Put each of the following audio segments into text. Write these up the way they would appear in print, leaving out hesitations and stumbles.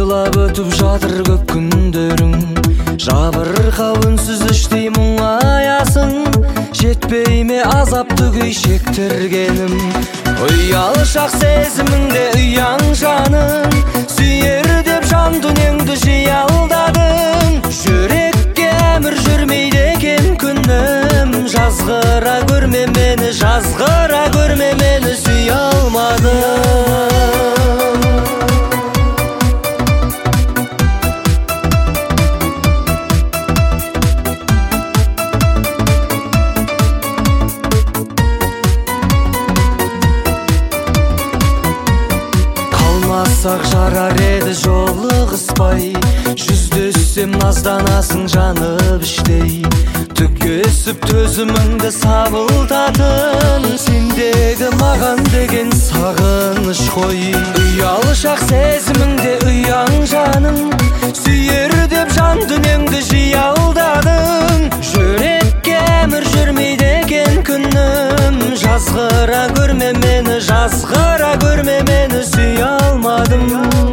Жылап өтіп жатыр көп күндерің, жабырқау үнсіз іштей мұңаясың. Жетпей ме азапты күй шектіргенім, ұялшақ сезіміңде ұяң жаным. Сүйер деп жан дүниеңді жиі алдадың, жүрекке әмір жүрмейді екен күнім. Жазғыра көрме мені, жазғыра көрме мені, сүйе алмадым. Қалмасақ жарар еді жолығыспай, жүздессем назданасың жанып іштей. Түкесіп төзіміңді сабылтатын, сендегі маған деген сағыныш қой. Ұялшақ сезіміңде ұяң жаным, сүйер деп жан дүниеңді жиі алдадың, жүрекке әмір жүрмейді екен күнім. Жазғыра көрме мені, жазғыра көрме мені, сүйе алмадым.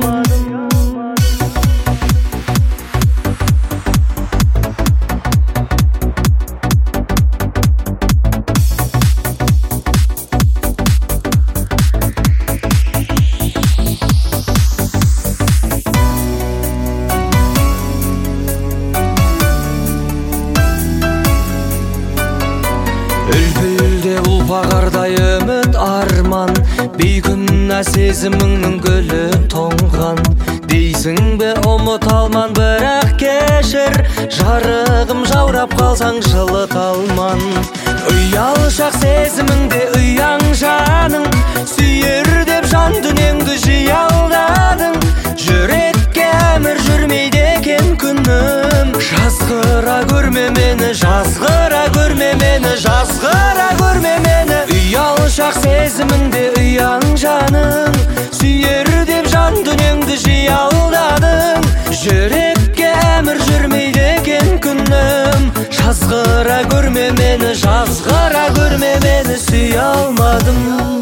Үлпілде ұлпағардай үміт арман, бейкүнә сезіміңнің гүлі тоңған. Дейсің бе ұмыт алман, бірақ кешір, жарығым жаурап қалсаң жылыта алман. Ұялшақ сезіміңде ұяң жаның, сүйер деп жан дүниеңді жиі алдадың, жүрекке әмір жүрмейді екен күнім. Жазғыра көрме мені, жазғыра көрме мені, жазғыра көрме мені. Ұялшақ сезіміңде ұяң жаның, сүйер деп жан дүниеңді жиі алдадың, жүрекке әмір жүрмейді екен күнім. Жазғыра көрме мені, жазғыра көрме мені, сүйе алмадым.